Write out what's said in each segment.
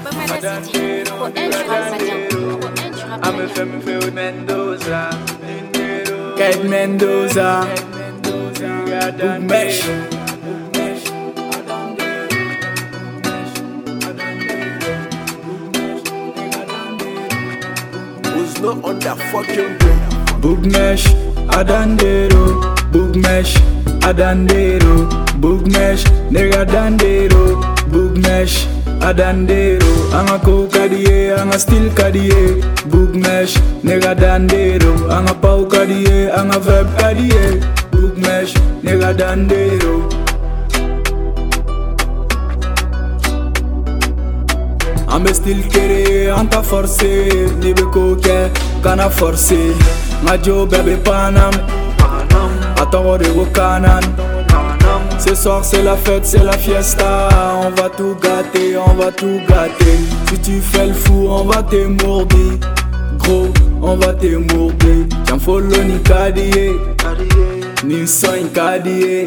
Kate Mendoza, Big Mesh. Who's not on that fucking brain? Big Mesh, Adandero, Big Mesh, Adandero, Big Mesh, nigga Dandero, Big Mesh, Adandero, anga ko kadie, anga still kadie, Big Mesh, nigga Dandero, anga pau kadie, anga verb kadie, Big Mesh, nigga Dandero. Ambe still kere, anta forcé, nibe koke, kana forcé, nga jo bébé Panam, attends go Kanan. Ce soir c'est la fête, c'est la fiesta, on va tout gâter, on va tout gâter. Si tu fais le fou, on va te mordir, gros, on va te mordir. J'en follow ni kadie, ni soin kadie.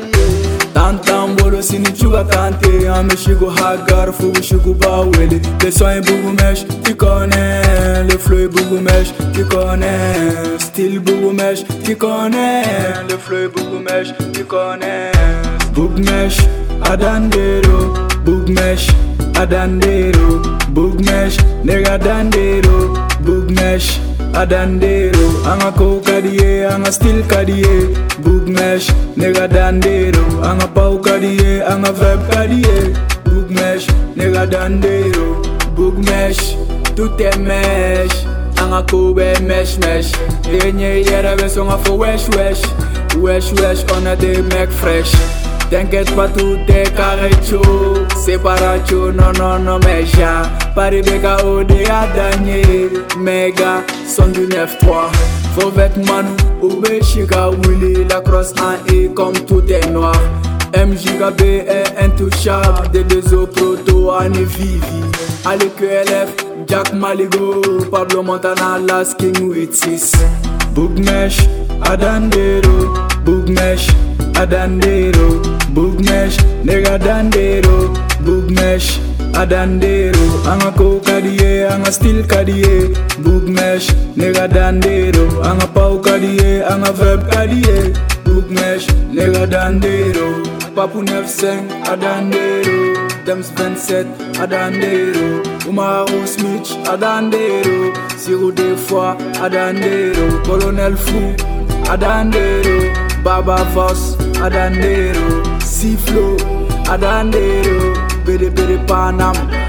Tantan bolo sini chuga tante, ame shigo hagar, fugu shigo bawele. Les soins Bougoumèche, tu connais, le flow Bougoumèche, tu connais, style Bougoumèche, tu connais, le flow Bougoumèche, tu connais. Bougoumèche, Adandero, Bougoumèche, Adandero, Bougoumèche, nega Dandero, Bougoumèche, Adandero, anga ko kadie, anga still kadie, Bougoumèche, nega Dandero, anga pau kadie, anga verb kadie, Bougoumèche, nega Dandero, Bougoumèche, tout est mèche, anga ko be mèche mèche, enye yere be songa fo wesh wesh, wesh wesh, on a des mecs fraîches. T'inquiète pas, tout est carré chaud. C'est pas racho, non, non, non, mais ja. Paris Beka OD à Daniel. Méga, son du 9-3. Faut vêt Manu, Oube, Chica, Willy. La crosse en E comme tout est noir. MJKB est intouchable. Des deux autres proto, Anne Vivi. Allez QLF, Jack Maligo. Pablo Montana, Last King with 6. Bougoumèche, Adandero, Bougoumèche, Adandero, Bougoumèche, nega Dandero, Bougoumèche, Adandero, anga ko kadie, anga still kadie, Bougoumèche, nega Dandero, anga pau kadie, anga verb kadie, Bougoumèche, nega Dandero, Papou 9-5, Adandero, Dems 27, Adandero, Umaru Smith, Adandero, Sirou des fois, Adandero, Colonel Fou, Adandero, Baba Voss, Adandero, Siflo, Adandero, Bede Panam.